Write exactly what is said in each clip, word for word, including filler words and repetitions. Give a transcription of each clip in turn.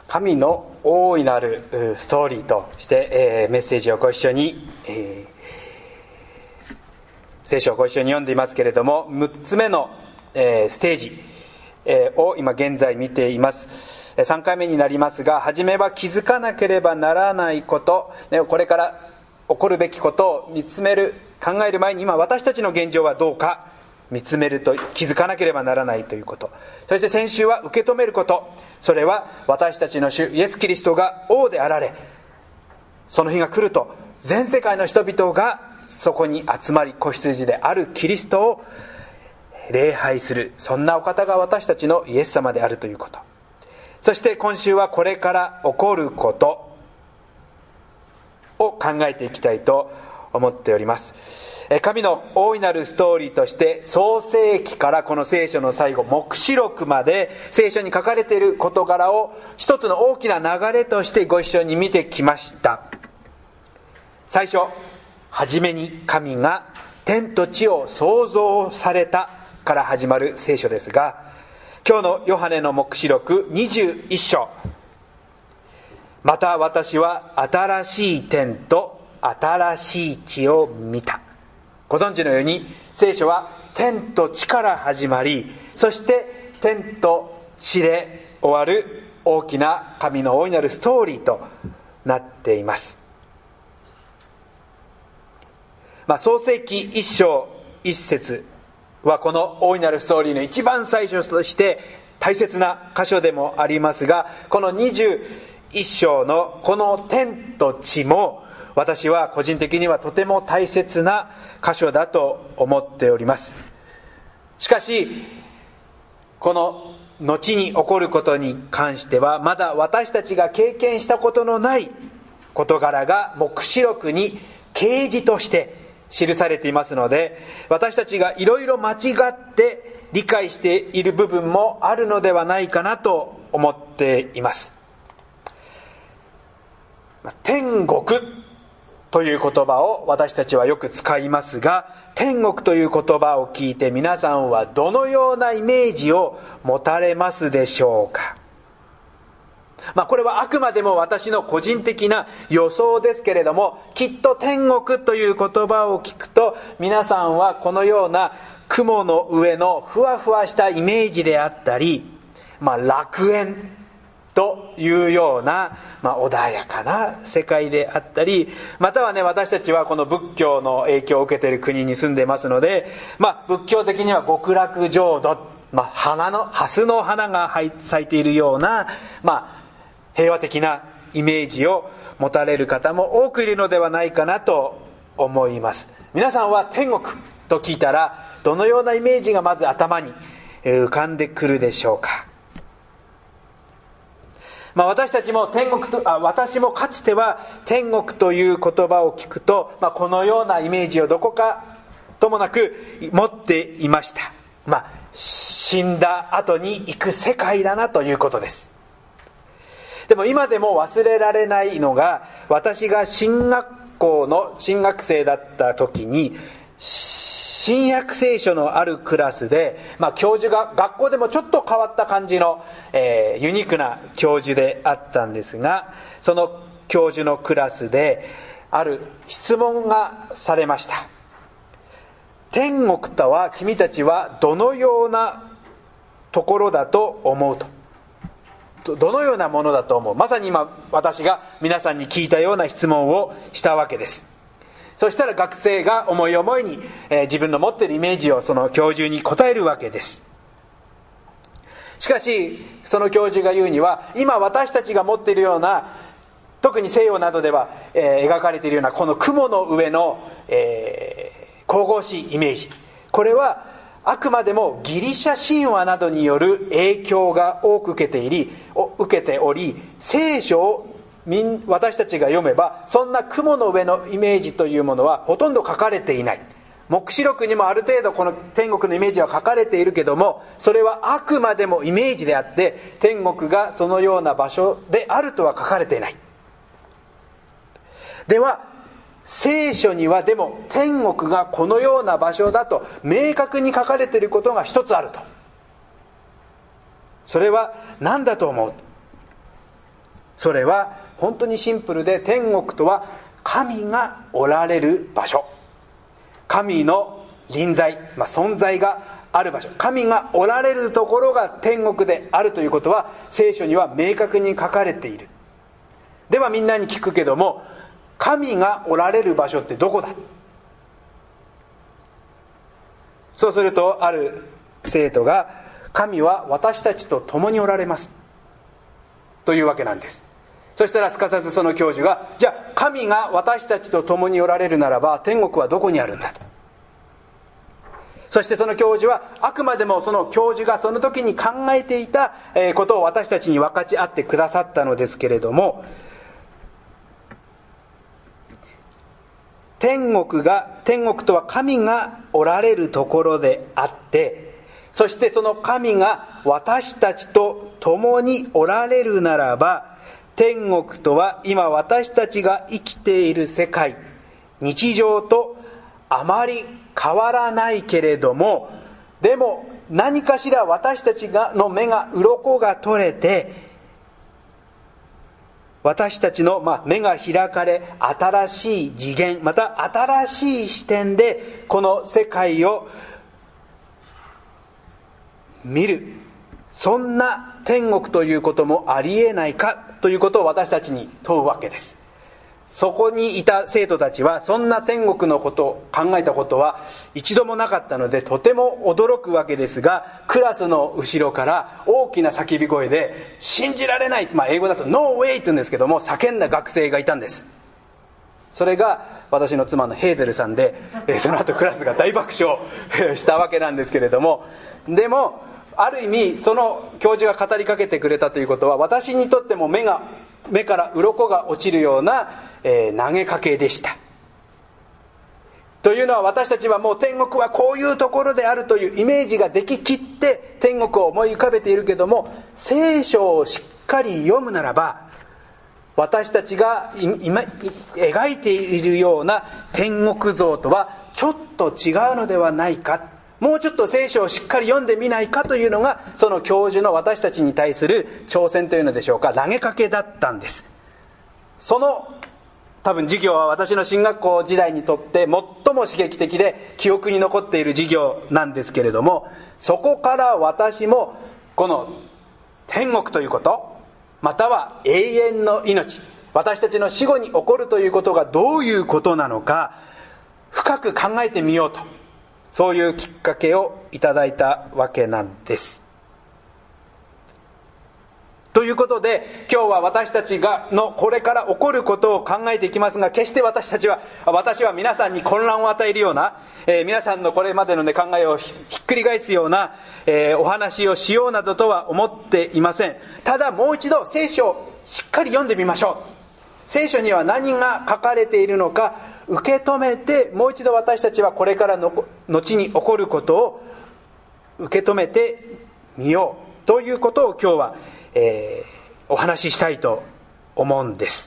神の大いなるストーリーとして、えー、メッセージをご一緒に、えー、聖書をご一緒に読んでいますけれども、むっつめの、えー、ステージ、えー、を今現在見ています。さんかいめになりますが、はじめは気づかなければならないこと、これから起こるべきことを見つめる、考える前に今私たちの現状はどうか見つめると、気づかなければならないということ。そして先週は受け止めること。それは私たちの主イエス・キリストが王であられ、その日が来ると全世界の人々がそこに集まり、子羊であるキリストを礼拝する、そんなお方が私たちのイエス様であるということ。そして今週はこれから起こることを考えていきたいと思っております。神の大いなるストーリーとして創世記からこの聖書の最後黙示録まで聖書に書かれている事柄を一つの大きな流れとしてご一緒に見てきました。最初、はじめに神が天と地を創造されたから始まる聖書ですが、今日のヨハネの黙示録にじゅういっ章、また私は新しい天と新しい地を見た。ご存知のように聖書は天と地から始まり、そして天と地で終わる大きな神の大いなるストーリーとなっています。まあ、創世記一章一節はこの大いなるストーリーの一番最初として大切な箇所でもありますが、このにじゅういっ章のこの天と地も私は個人的にはとても大切な箇所だと思っております。しかしこの後に起こることに関してはまだ私たちが経験したことのない事柄が黙示録に啓示として記されていますので、私たちがいろいろ間違って理解している部分もあるのではないかなと思っています。天国という言葉を私たちはよく使いますが、天国という言葉を聞いて皆さんはどのようなイメージを持たれますでしょうか。まあこれはあくまでも私の個人的な予想ですけれども、きっと天国という言葉を聞くと皆さんはこのような雲の上のふわふわしたイメージであったり、まあ楽園というような、まあ、穏やかな世界であったり、またはね、私たちはこの仏教の影響を受けている国に住んでいますので、まあ、仏教的には極楽浄土、まあ、花の、蓮の花が咲いているような、まあ、平和的なイメージを持たれる方も多くいるのではないかなと思います。皆さんは天国と聞いたら、どのようなイメージがまず頭に浮かんでくるでしょうか。まあ、私たちも天国とあ私もかつては天国という言葉を聞くと、まあ、このようなイメージをどこかともなく持っていました。まあ、死んだ後に行く世界だなということです。でも今でも忘れられないのが、私が進学校の進学生だった時に新約聖書のあるクラスで、まあ教授が学校でもちょっと変わった感じの、えー、ユニークな教授であったんですが、その教授のクラスである質問がされました。天国とは君たちはどのようなところだと思うと、どのようなものだと思う。まさに今私が皆さんに聞いたような質問をしたわけです。そしたら学生が思い思いに、えー、自分の持っているイメージをその教授に答えるわけです。しかしその教授が言うには、今私たちが持っているような、特に西洋などでは、えー、描かれているようなこの雲の上の、えー、神々しいイメージ、これはあくまでもギリシャ神話などによる影響が多く受けていり受けており、聖書を私たちが読めばそんな雲の上のイメージというものはほとんど書かれていない。黙示録にもある程度この天国のイメージは書かれているけども、それはあくまでもイメージであって天国がそのような場所であるとは書かれていない。では聖書にはでも天国がこのような場所だと明確に書かれていることが一つあると。それは何だと思う。 それは本当にシンプルで、天国とは神がおられる場所、神の臨在、まあ、存在がある場所、神がおられるところが天国であるということは聖書には明確に書かれている。ではみんなに聞くけども、神がおられる場所ってどこだ？そうするとある生徒が、神は私たちと共におられますというわけなんです。そしたらすかさずその教授が、じゃあ神が私たちと共におられるならば天国はどこにあるんだと。そしてその教授はあくまでもその教授がその時に考えていたことを私たちに分かち合ってくださったのですけれども、天国が、天国とは神がおられるところであって、そしてその神が私たちと共におられるならば、天国とは今私たちが生きている世界、日常とあまり変わらないけれども、でも何かしら私たちがの目が鱗が取れて、私たちの、まあ、目が開かれ、新しい次元、また新しい視点でこの世界を見る、そんな天国ということもありえないかということを私たちに問うわけです。そこにいた生徒たちはそんな天国のことを考えたことは一度もなかったので、とても驚くわけですが、クラスの後ろから大きな叫び声で、信じられない、まあ、英語だと No way って言うんですけども、叫んだ学生がいたんです。それが私の妻のヘーゼルさんで、その後クラスが大爆笑したわけなんですけれども、でもある意味その教授が語りかけてくれたということは、私にとっても目が目から鱗が落ちるような、えー、投げかけでした。というのは、私たちはもう天国はこういうところであるというイメージができきって天国を思い浮かべているけども、聖書をしっかり読むならば、私たちが今描いているような天国像とはちょっと違うのではないか、もうちょっと聖書をしっかり読んでみないかというのが、その教授の私たちに対する挑戦というのでしょうか、投げかけだったんです。その多分授業は私の進学校時代にとって最も刺激的で記憶に残っている授業なんですけれども、そこから私もこの天国ということ、または永遠の命、私たちの死後に起こるということがどういうことなのか深く考えてみようと、そういうきっかけをいただいたわけなんです。ということで、今日は私たちがのこれから起こることを考えていきますが、決して私たちは私は皆さんに混乱を与えるような、えー、皆さんのこれまでの、ね、考えをひっくり返すような、えー、お話をしようなどとは思っていません。ただもう一度聖書をしっかり読んでみましょう。聖書には何が書かれているのか受け止めて、もう一度私たちはこれからの後に起こることを受け止めてみようということを今日は、えー、お話ししたいと思うんです。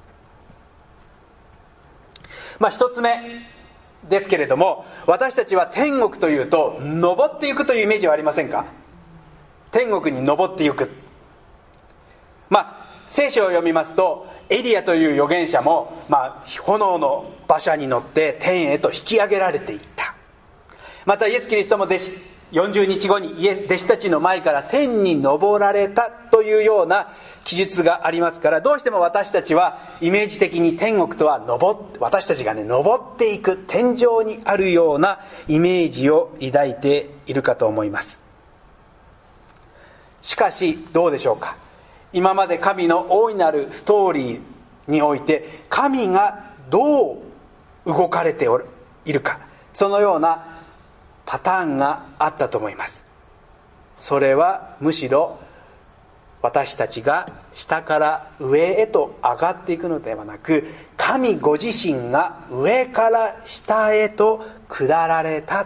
まあ一つ目ですけれども、私たちは天国というと登っていくというイメージはありませんか？天国に登っていく。まあ聖書を読みますと、エリアという預言者も、まあ、炎の馬車に乗って天へと引き上げられていった。またイエス・キリストも弟子よんじゅうにちごに弟子たちの前から天に昇られたというような記述がありますから、どうしても私たちはイメージ的に天国とは登って、私たちがね登っていく、天上にあるようなイメージを抱いているかと思います。しかしどうでしょうか。今まで神の大いなるストーリーにおいて、神がどう動かれているか、そのようなパターンがあったと思います。それはむしろ私たちが下から上へと上がっていくのではなく、神ご自身が上から下へと下られた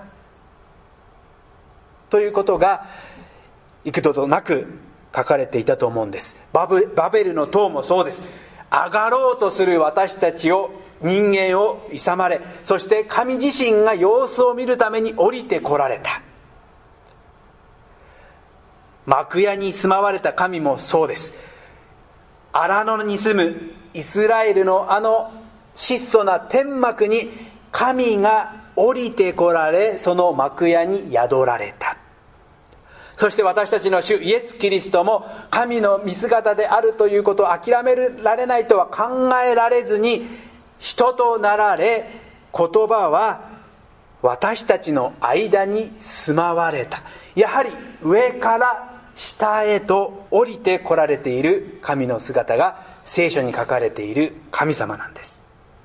ということが幾度となく書かれていたと思うんです。バブ、バベルの塔もそうです。上がろうとする私たちを、人間を諌まれ、そして神自身が様子を見るために降りて来られた。幕屋に住まわれた神もそうです。 荒野に住むイスラエルのあの質素な天幕に神が降りてこられ、その幕屋に宿られた。そして私たちの主イエス・キリストも神の見姿であるということを諦められないとは考えられずに人となられ、言葉は私たちの間に住まわれた。やはり上から下へと降りてこられている神の姿が聖書に書かれている神様なんです。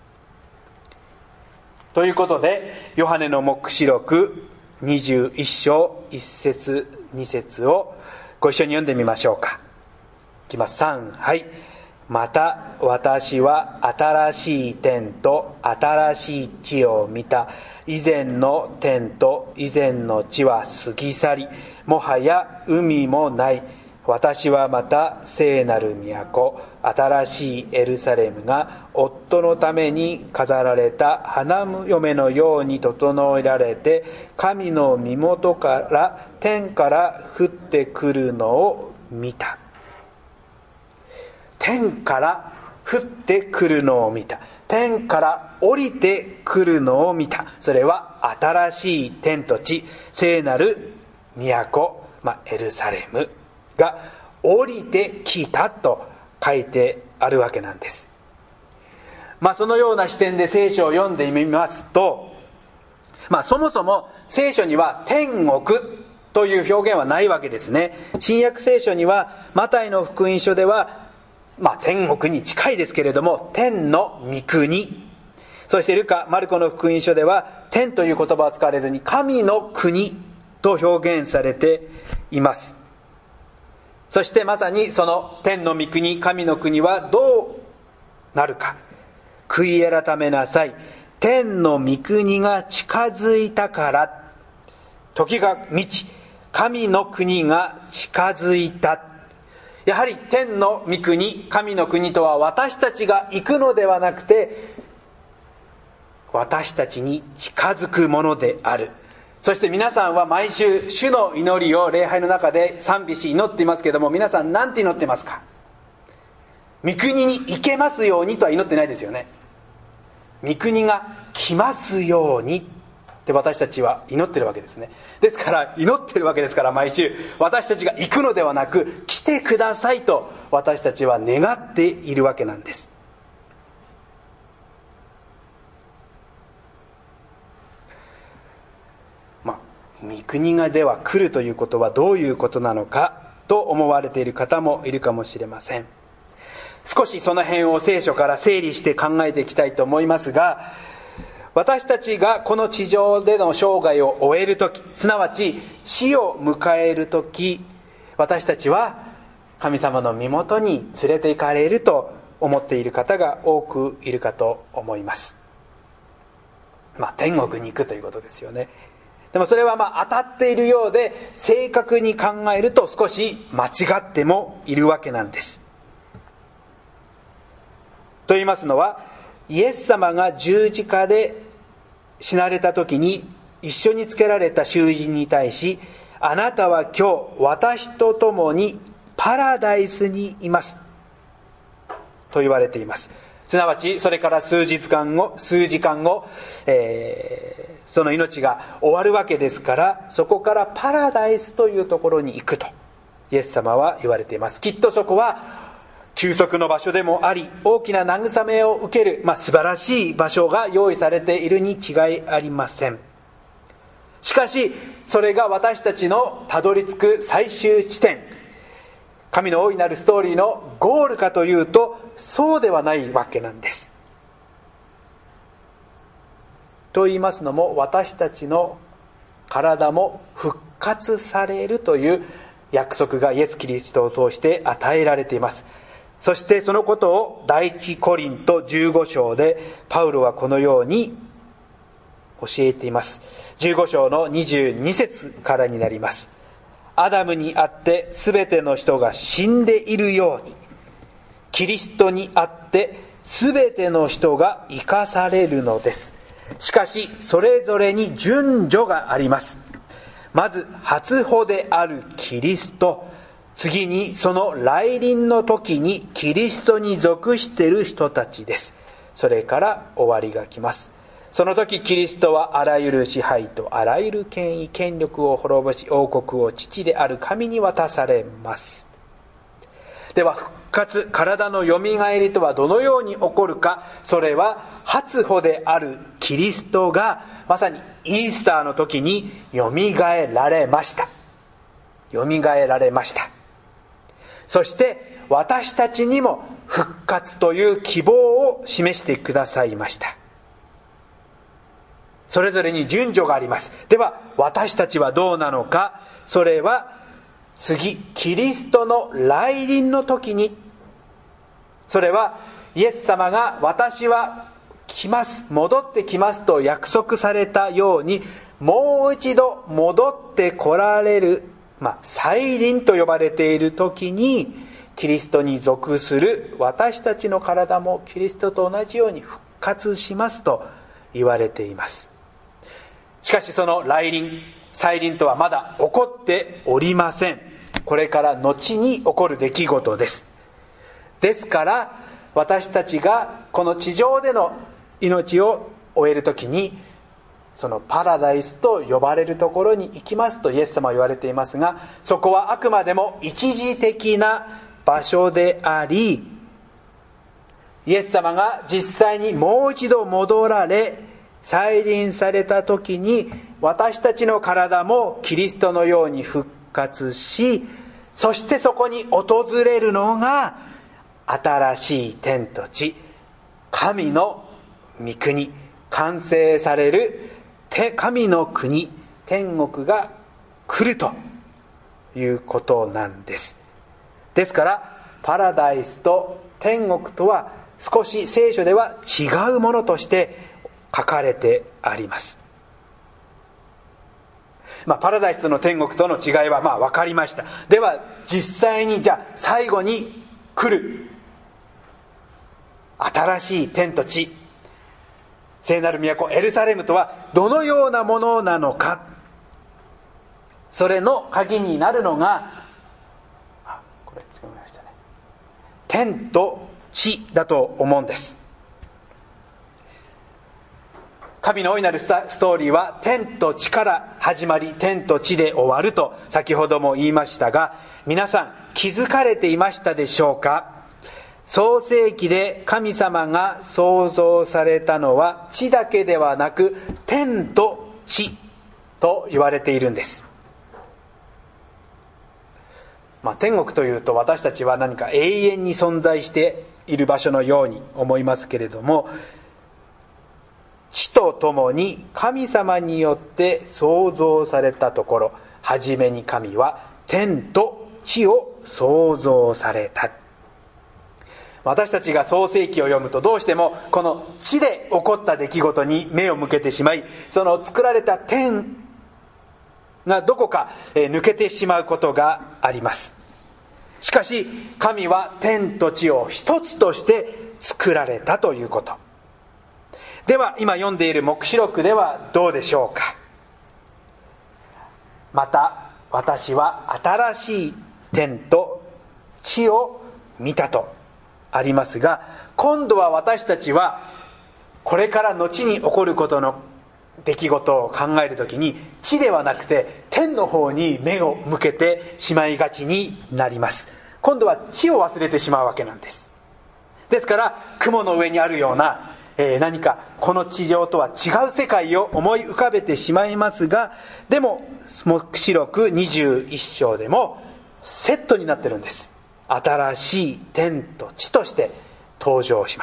ということで、ヨハネの黙示録にじゅういっ章いっ節に節をご一緒に読んでみましょうか。いきます。さん、はい。また私は新しい天と新しい地を見た。以前の天と以前の地は過ぎ去り、もはや海もない。私はまた聖なる都、新しいエルサレムが夫のために飾られた花嫁のように整えられて、神の身元から天から降ってくるのを見た。天から降ってくるのを見た。天から降りてくるのを見た。それは新しい天と地、聖なる都、まあ、エルサレムが降りてきたと書いてあるわけなんです。まあそのような視点で聖書を読んでみますと、まあそもそも聖書には天国という表現はないわけですね。新約聖書にはマタイの福音書では、まあ天国に近いですけれども、天の御国。そしてルカ、マルコの福音書では天という言葉は使われずに神の国と表現されています。そしてまさにその天の御国、神の国はどうなるか。悔い改めなさい。天の御国が近づいたから。時が満ち、神の国が近づいた。やはり天の御国、神の国とは私たちが行くのではなくて、私たちに近づくものである。そして皆さんは毎週主の祈りを礼拝の中で賛美し祈っていますけれども、皆さん何て祈ってますか？御国に行けますようにとは祈ってないですよね。御国が来ますようにって私たちは祈ってるわけですね。ですから祈ってるわけですから、毎週私たちが行くのではなく来てくださいと私たちは願っているわけなんです。御国がでは来るということはどういうことなのかと思われている方もいるかもしれません。少しその辺を聖書から整理して考えていきたいと思いますが、私たちがこの地上での生涯を終えるとき、すなわち死を迎えるとき、私たちは神様の身元に連れて行かれると思っている方が多くいるかと思います。まあ天国に行くということですよね。でもそれはまあ当たっているようで、正確に考えると少し間違ってもいるわけなんです。と言いますのは、イエス様が十字架で死なれた時に一緒につけられた囚人に対し、あなたは今日私と共にパラダイスにいますと言われています。すなわちそれから数日間後、数時間後、えー、その命が終わるわけですから、そこからパラダイスというところに行くとイエス様は言われています。きっとそこは休息の場所でもあり、大きな慰めを受ける、まあ、素晴らしい場所が用意されているに違いありません。しかしそれが私たちのたどり着く最終地点、神の大いなるストーリーのゴールかというと、そうではないわけなんです。と言いますのも、私たちの体も復活されるという約束がイエス・キリストを通して与えられています。そしてそのことを第一コリントじゅうご章でパウロはこのように教えています。じゅうご章のにじゅうに節からになります。アダムにあってすべての人が死んでいるように、キリストにあってすべての人が生かされるのです。しかしそれぞれに順序があります。まず初歩であるキリスト、 次にその来臨の時にキリストに属している人たちです。それから終わりが来ます。その時キリストはあらゆる支配とあらゆる権威、権力を滅ぼし、王国を父である神に渡されます。では復活、体のよみがえりとはどのように起こるか。それは初歩であるキリストがまさにイースターの時によみがえられました。よみがえられました。そして私たちにも復活という希望を示してくださいました。それぞれに順序があります。では私たちはどうなのか。それは次、キリストの来臨の時に、それはイエス様が私は来ます、戻ってきますと約束されたように、もう一度戻って来られる、まあ、再臨と呼ばれている時に、キリストに属する私たちの体もキリストと同じように復活しますと言われています。しかしその来臨、再臨とはまだ起こっておりません。これから後に起こる出来事です。ですから私たちがこの地上での命を終えるときに、そのパラダイスと呼ばれるところに行きますとイエス様は言われていますが、そこはあくまでも一時的な場所であり、イエス様が実際にもう一度戻られ再臨された時に、私たちの体もキリストのように復活し、そしてそこに訪れるのが新しい天と地、神の御国、完成される神の国、天国が来るということなんです。ですからパラダイスと天国とは少し聖書では違うものとして書かれてあります。まあ、パラダイスとの天国との違いはまあ分かりました。では実際にじゃあ最後に来る新しい天と地、聖なる都エルサレムとはどのようなものなのか。それの鍵になるのが、あ、これつかみましたね。天と地だと思うんです。神の大いなるストーリーは天と地から始まり天と地で終わると先ほども言いましたが、皆さん気づかれていましたでしょうか。創世記で神様が創造されたのは地だけではなく天と地と言われているんです。まあ、天国というと私たちは何か永遠に存在している場所のように思いますけれども、地とともに神様によって創造されたところ、はじめに神は天と地を創造された。私たちが創世記を読むとどうしてもこの地で起こった出来事に目を向けてしまい、その作られた天がどこか抜けてしまうことがあります。しかし神は天と地を一つとして作られたということ。では今読んでいる黙示録ではどうでしょうか。また私は新しい天と地を見たとありますが、今度は私たちはこれから後に起こることの出来事を考えるときに、地ではなくて天の方に目を向けてしまいがちになります。今度は地を忘れてしまうわけなんです。ですから雲の上にあるようなえー、何かこの地上とは違う世界を思い浮かべてしまいますが、でも黙示録にじゅういっ章でもセットになってるんです。新しい天と地として登場します。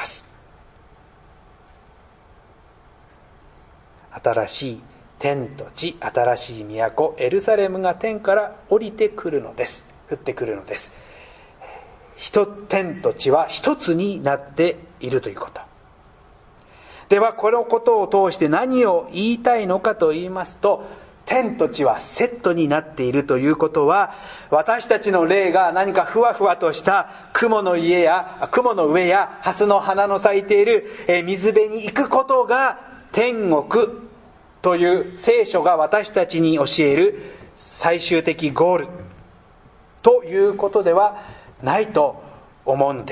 新しい天と地、新しい都エルサレムが天から降りてくるのです。降ってくるのです。一天と地は一つになっているということ。ではこのことを通して何を言いたいのかと言いますと、天と地はセットになっているということは、私たちの霊が何かふわふわとした雲の家や雲の上や蓮の花の咲いている水辺に行くことが天国という聖書が私たちに教える最終的ゴールということではないと思うんです。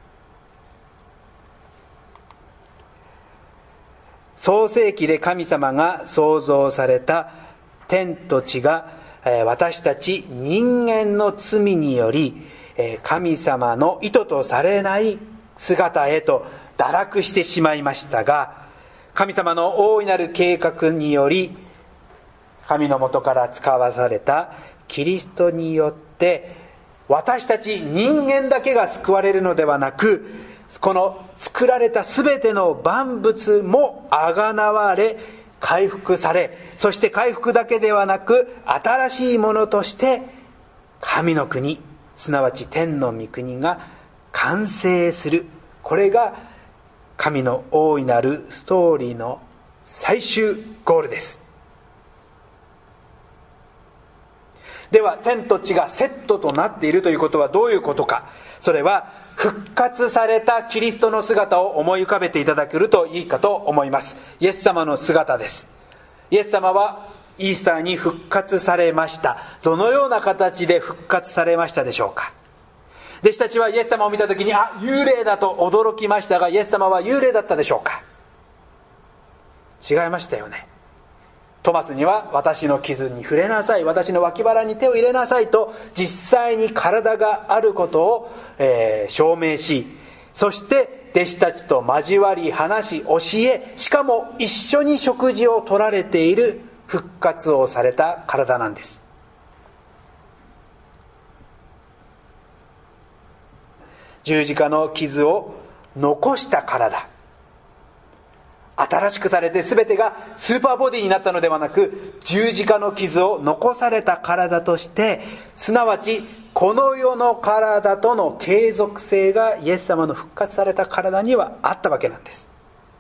創世記で神様が創造された天と地が私たち人間の罪により神様の意図とされない姿へと堕落してしまいましたが、神様の大いなる計画により神の元から使わされたキリストによって私たち人間だけが救われるのではなく、この作られたすべての万物もあがなわれ回復され、そして回復だけではなく新しいものとして神の国、すなわち天の御国が完成する。これが神の大いなるストーリーの最終ゴールです。では天と地がセットとなっているということはどういうことか。それは復活されたキリストの姿を思い浮かべていただけるといいかと思います。イエス様の姿です。イエス様はイースターに復活されました。どのような形で復活されましたでしょうか。弟子たちはイエス様を見たときに、あ、幽霊だと驚きましたが、イエス様は幽霊だったでしょうか。違いましたよね。トマスには私の傷に触れなさい、私の脇腹に手を入れなさいと実際に体があることを、えー、証明し、そして弟子たちと交わり話し教え、しかも一緒に食事を取られている復活をされた体なんです。十字架の傷を残した体、新しくされて全てがスーパーボディになったのではなく、十字架の傷を残された体として、すなわちこの世の体との継続性がイエス様の復活された体にはあったわけなんです。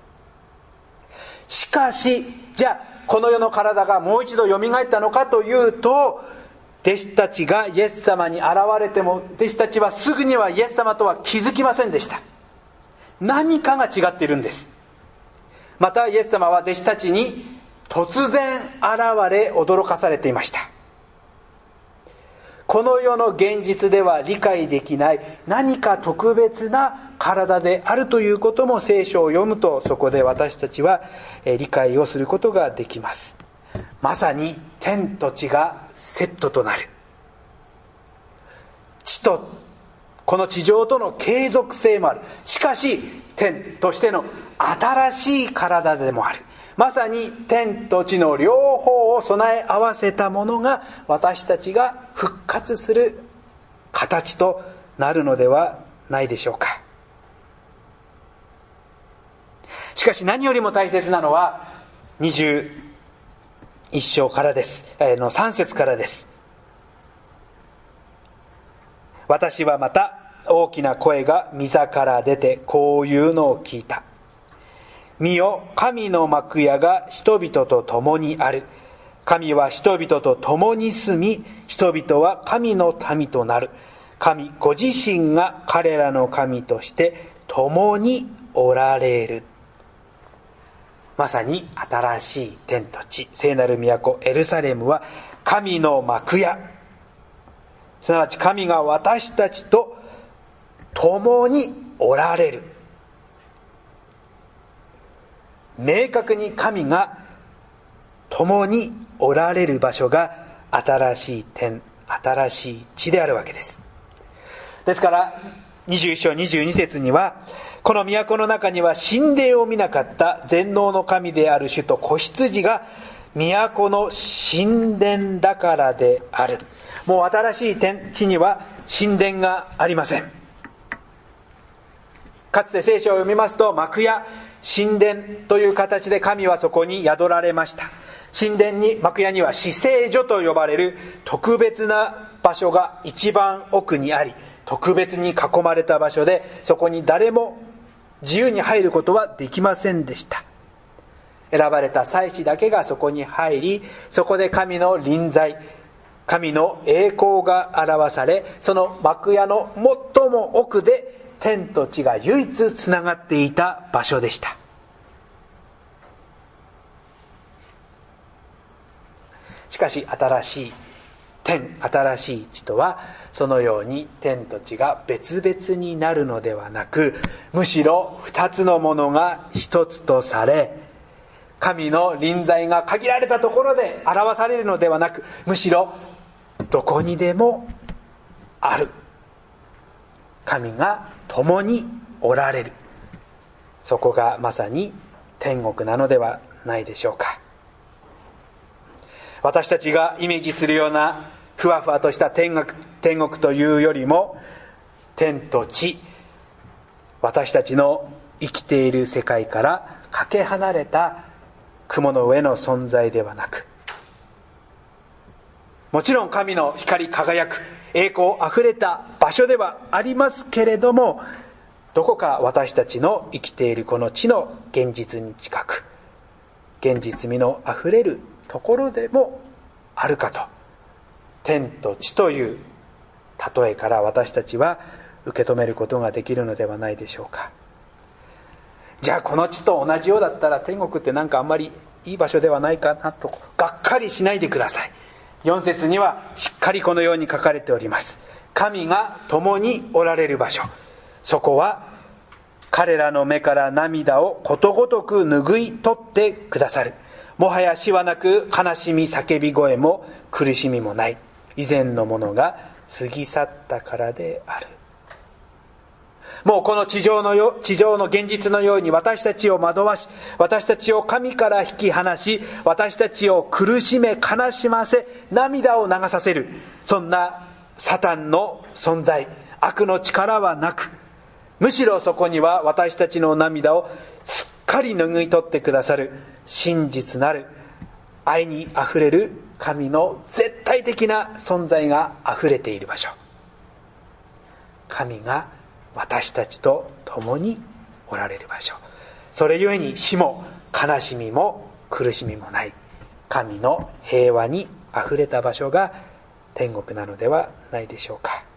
しかし、じゃあこの世の体がもう一度蘇ったのかというと、弟子たちがイエス様に現れても、弟子たちはすぐにはイエス様とは気づきませんでした。何かが違っているんです。またイエス様は弟子たちに突然現れ驚かされていました。この世の現実では理解できない何か特別な体であるということも聖書を読むと、そこで私たちは理解をすることができます。まさに天と地がセットとなる。地とこの地上との継続性もある。しかし天としての新しい体でもある。まさに天と地の両方を備え合わせたものが私たちが復活する形となるのではないでしょうか。しかし何よりも大切なのはにじゅういっ章からです。えのさん節からです。私はまた大きな声が御座から出てこういうのを聞いた。見よ、神の幕屋が人々と共にある。神は人々と共に住み、人々は神の民となる。神ご自身が彼らの神として共におられる。まさに新しい天と地、聖なる都エルサレムは神の幕屋、すなわち神が私たちと共におられる。明確に神が共におられる場所が新しい天、新しい地であるわけです。ですからにじゅういっ章にじゅうに節には、この都の中には神殿を見なかった全能の神である主と子羊が都の神殿だからである。もう新しい天地には神殿がありません。かつて聖書を読みますと、幕屋、神殿という形で神はそこに宿られました。神殿に、幕屋には至聖所と呼ばれる特別な場所が一番奥にあり、特別に囲まれた場所で、そこに誰も自由に入ることはできませんでした。選ばれた祭司だけがそこに入り、そこで神の臨在、神の栄光が表され、その幕屋の最も奥で天と地が唯一つながっていた場所でした。しかし新しい天、新しい地とは、そのように天と地が別々になるのではなく、むしろ二つのものが一つとされ、神の臨在が限られたところで表されるのではなく、むしろどこにでもある。神が共におられる。そこがまさに天国なのではないでしょうか。私たちがイメージするようなふわふわとした天国、天国というよりも、天と地、私たちの生きている世界からかけ離れた雲の上の存在ではなく、もちろん神の光り輝く栄光あふれた場所ではありますけれども、どこか私たちの生きているこの地の現実に近く、現実味のあふれるところでもあるかと、天と地という例えから私たちは受け止めることができるのではないでしょうか。じゃあこの地と同じようだったら天国ってなんかあんまりいい場所ではないかなとがっかりしないでください。よん節にはしっかりこのように書かれております。神が共におられる場所、そこは彼らの目から涙をことごとく拭い取ってくださる。もはや死はなく、悲しみ叫び声も苦しみもない。以前のものが過ぎ去ったからである。もうこの地上のよ、地上の現実のように私たちを惑わし、私たちを神から引き離し、私たちを苦しめ悲しませ、涙を流させる、そんなサタンの存在、悪の力はなく、むしろそこには私たちの涙をすっかり拭い取ってくださる真実なる愛にあふれる神の絶対的な存在があふれている場所。神が私たちと共におられる場所。それゆえに死も悲しみも苦しみもない神の平和にあふれた場所が天国なのではないでしょうか。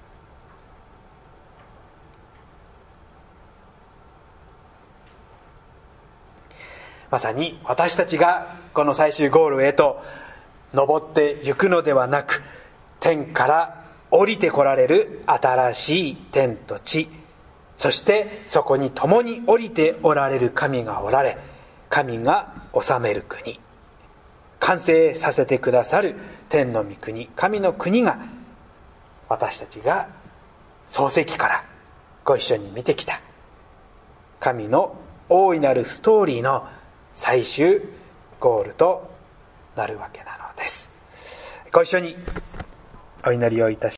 まさに私たちがこの最終ゴールへと登ってゆくのではなく、天から降りてこられる新しい天と地、そしてそこに共に降りておられる神がおられ、神が治める国、完成させてくださる天の御国、神の国が、私たちが創世記からご一緒に見てきた神の大いなるストーリーの最終ゴールとなるわけなのです。ご一緒にお祈りをいたします。